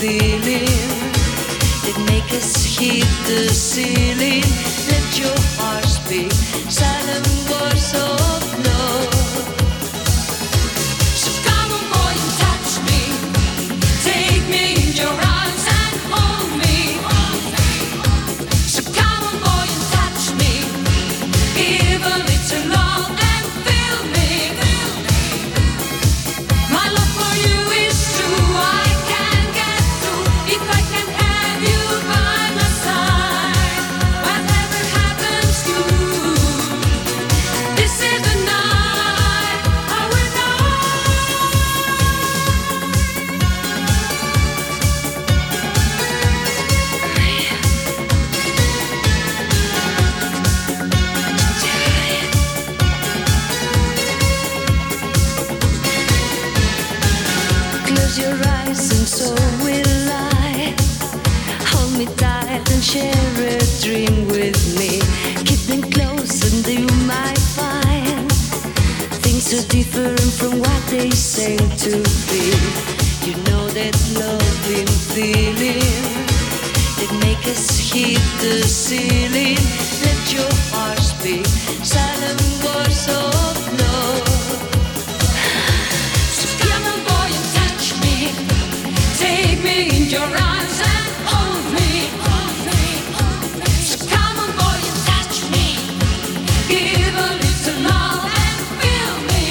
feeling that make us hit the ceiling. Let your heart speak silent words of love. So come on, boy, and touch me. Take me in your arms and hold me. So come on, boy, and touch me. Give a little love and feel me. My love for you is true. I can get through if I can have you by my side. Whatever happens to this is the night I will know. Close your eyes and so will I. Hold me tight and share a dream with me. Keep them close and you might find things are different from what they seem to be. You know that loving feeling that make us hit the ceiling. Let your heart speak silent words of love. So come on, boy, and touch me. Take me in your arms and hold me. So come on, boy, and touch me. Give a little love and feel me.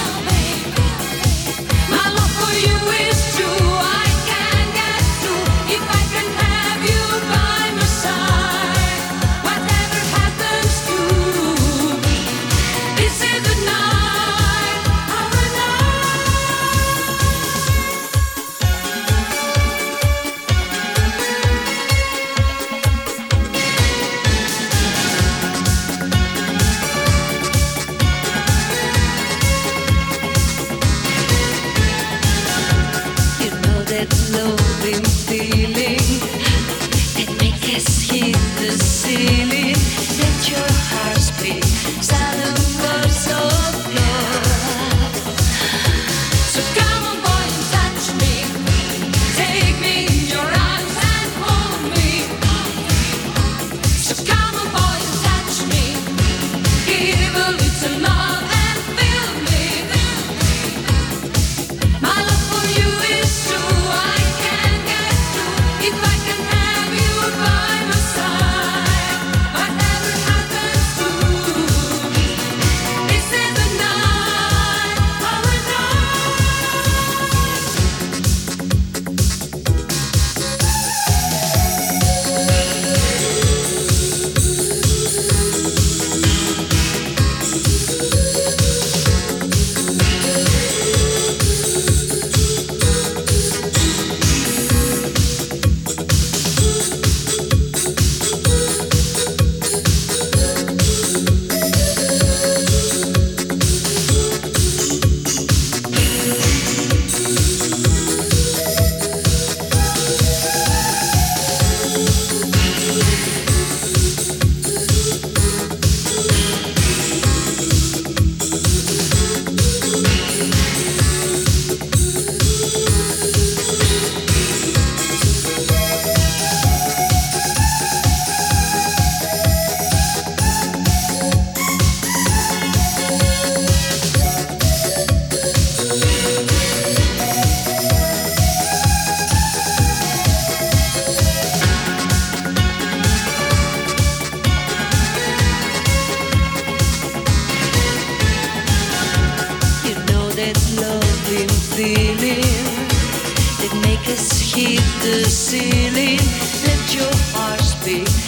My love for you is true. I can get through if I can have you by my side. Whatever happens to this is the night I will know. You know that loving feeling that make us hit the ceiling. Let your heart speak silent words of love. So come on, boy, and touch me. Take me in your arms and hold me. So come on, boy, and touch me. Give a little love and feel me. My love for you is true. I can get through if I can have you by my side. Whatever happens to this is the night I will know. You know that loving feeling that make us hit the ceiling. Let your heart speak